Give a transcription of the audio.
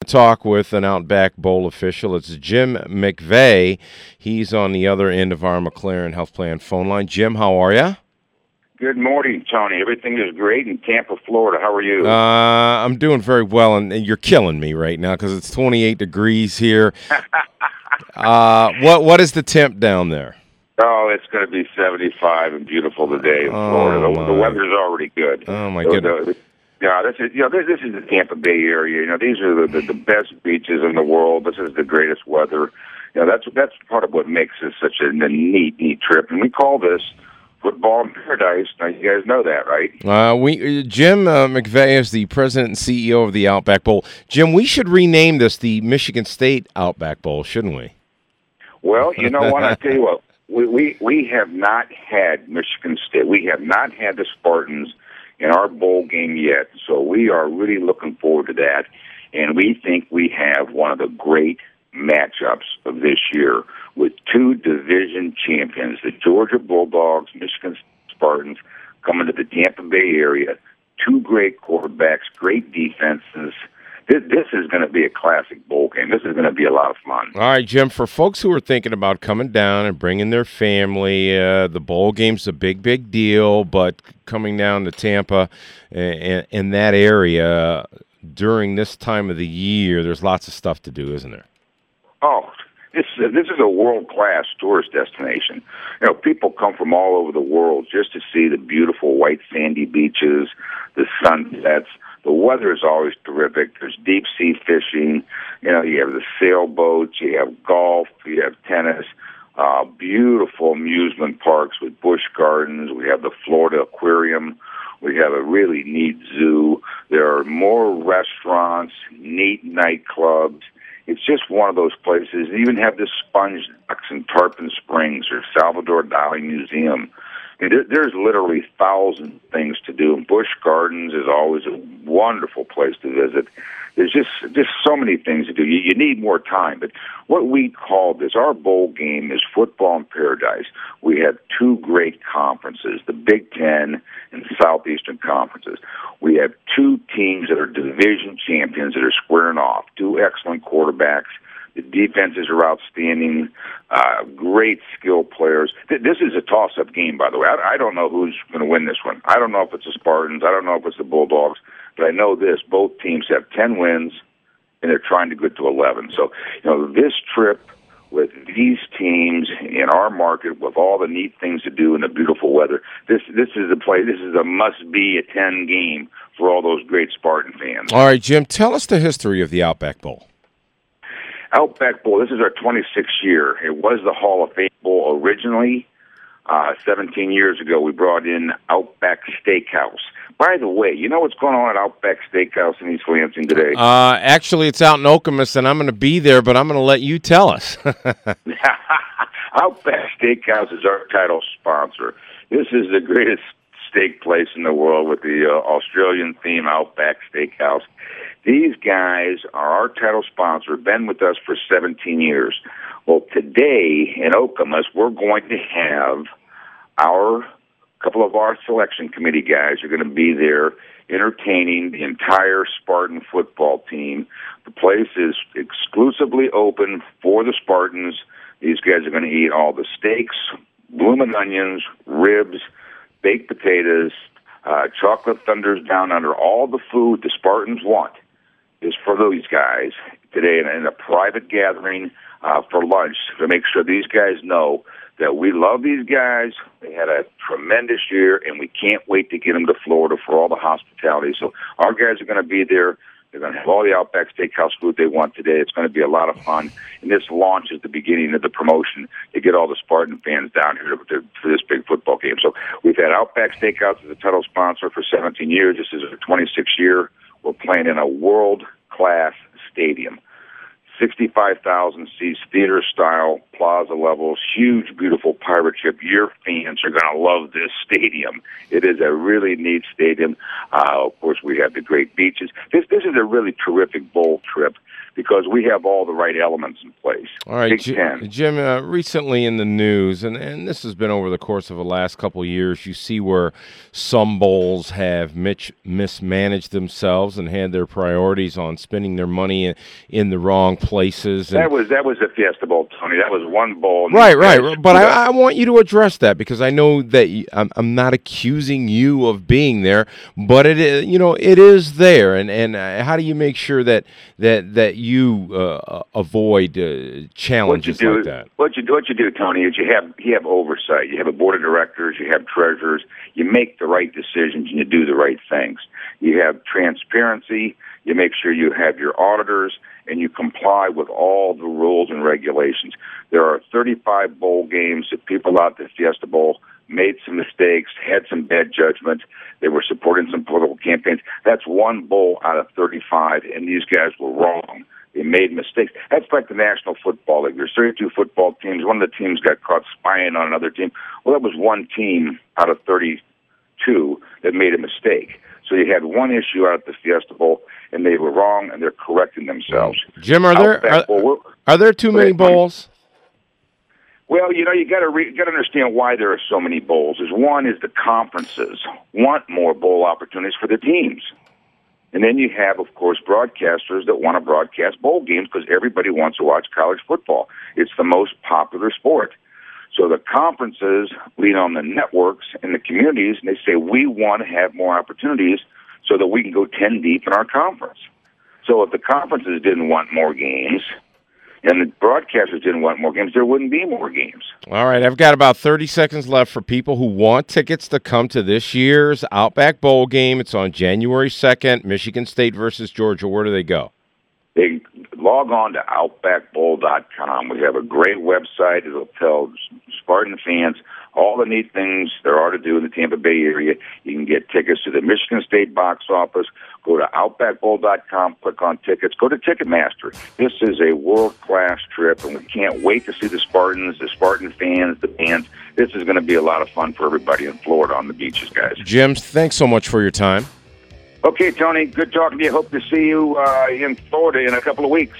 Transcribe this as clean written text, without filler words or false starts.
talk with an Outback Bowl official. It's Jim McVeigh. He's on the other end of our McLaren Health Plan phone line. Jim, how are you? Good morning, Tony. Everything is great in Tampa, Florida. How are you? I'm doing very well, and you're killing me right now because it's 28 degrees here. What is the temp down there? Oh, it's going to be 75 and beautiful today in Florida. The weather's already good. Oh my goodness. This is the Tampa Bay area. These are the best beaches in the world. This is the greatest weather. That's part of what makes this such a neat trip. And we call this football in paradise. Now, you guys know that, right? Jim McVeigh is the president and CEO of the Outback Bowl. Jim, we should rename this the Michigan State Outback Bowl, shouldn't we? Well, you know what? I tell you what. We have not had Michigan State. We have not had the Spartans in our bowl game yet, so we are really looking forward to that. And we think we have one of the great matchups of this year with two division champions, the Georgia Bulldogs, Michigan Spartans, coming to the Tampa Bay area. Two great quarterbacks, great defenses. This is going to be a classic bowl game. This is going to be a lot of fun. All right, Jim, for folks who are thinking about coming down and bringing their family, the bowl game's a big deal, but coming down to Tampa in that area during this time of the year, there's lots of stuff to do, isn't there? Oh, this is a world-class tourist destination. People come from all over the world just to see the beautiful white sandy beaches, the sunsets. The weather is always terrific. There's deep-sea fishing. You have the sailboats. You have golf. You have tennis. Beautiful amusement parks with Busch Gardens. We have the Florida Aquarium. We have a really neat zoo. There are more restaurants, neat nightclubs. It's just one of those places. You even have the sponge docks in Tarpon Springs or Salvador Dali Museum. There's literally thousands of things to do. And Busch Gardens is always a wonderful place to visit. There's just so many things to do. You need more time. But what we call this, our bowl game, is football in paradise. We have two great conferences, the Big Ten and Southeastern conferences. We have two teams that are division champions that are squaring off, two excellent quarterbacks. The defenses are outstanding, great skill players. This is a toss-up game, by the way. I don't know who's going to win this one. I don't know if it's the Spartans. I don't know if it's the Bulldogs. But I know this. Both teams have 10 wins, and they're trying to get to 11. So, this trip with these teams in our market with all the neat things to do and the beautiful weather, this is a play. This is a must-be attend game for all those great Spartan fans. All right, Jim, tell us the history of the Outback Bowl. Outback Bowl, this is our 26th year. It was the Hall of Fame Bowl originally. 17 years ago, we brought in Outback Steakhouse. By the way, you know what's going on at Outback Steakhouse in East Lansing today? Actually, it's out in Okemos, and I'm going to be there, but I'm going to let you tell us. Outback Steakhouse is our title sponsor. This is the greatest steak place in the world with the Australian theme, Outback Steakhouse. These guys are our title sponsor, been with us for 17 years. Well, today in Okemos, we're going to have a couple of our selection committee guys are going to be there entertaining the entire Spartan football team. The place is exclusively open for the Spartans. These guys are going to eat all the steaks, bloomin' onions, ribs, baked potatoes, chocolate thunders down under. All the food the Spartans want is for those guys today in a private gathering for lunch to make sure these guys know that we love these guys. They had a tremendous year, and we can't wait to get them to Florida for all the hospitality. So our guys are going to be there. They're going to have all the Outback Steakhouse food they want today. It's going to be a lot of fun. And this launches the beginning of the promotion to get all the Spartan fans down here for this big football game. So we've had Outback Steakhouse as a title sponsor for 17 years. This is our 26th year. We're playing in a world-class stadium. 65,000 seats, theater-style, plaza levels, huge, beautiful pirate ship. Your fans are going to love this stadium. It is a really neat stadium. Of course, we have the great beaches. This is a really terrific bowl trip because we have all the right elements in place. All right, Big Ten. Jim, recently in the news, and this has been over the course of the last couple of years, you see where some bowls have mismanaged themselves and had their priorities on spending their money in the wrong places. And That was a Fiesta Bowl, Tony. That was one bowl. Right. But I want you to address that, because I know that I'm not accusing you of being there, but it is, it is there. And how do you make sure that you avoid challenges like that? What you do, Tony, is you have oversight. You have a board of directors. You have treasurers. You make the right decisions and you do the right things. You have transparency. You make sure you have your auditors and you comply with all the rules and regulations. There are 35 bowl games that people out at the Fiesta Bowl made some mistakes, had some bad judgment. They were supporting some political campaigns. That's one bowl out of 35, and these guys were wrong. They made mistakes. That's like the National Football League. There's 32 football teams. One of the teams got caught spying on another team. Well, that was one team out of 32 that made a mistake. So you had one issue out at the Fiesta Bowl, and they were wrong, and they're correcting themselves. Jim, are there too many bowls? Well, you got to understand why there are so many bowls. One is the conferences want more bowl opportunities for their teams. And then you have, of course, broadcasters that want to broadcast bowl games because everybody wants to watch college football. It's the most popular sport. So the conferences lean on the networks and the communities, and they say, we want to have more opportunities so that we can go 10 deep in our conference. So if the conferences didn't want more games and the broadcasters didn't want more games, there wouldn't be more games. All right, I've got about 30 seconds left for people who want tickets to come to this year's Outback Bowl game. It's on January 2nd, Michigan State versus Georgia. Where do they go? They log on to OutbackBowl.com. We have a great website. It'll tell Spartan fans all the neat things there are to do in the Tampa Bay area. You can get tickets to the Michigan State box office. Go to OutbackBowl.com, click on tickets. Go to Ticketmaster. This is a world-class trip, and we can't wait to see the Spartans, the Spartan fans, the bands. This is going to be a lot of fun for everybody in Florida on the beaches, guys. Jim, thanks so much for your time. Okay, Tony, good talking to you. Hope to see you in Florida in a couple of weeks.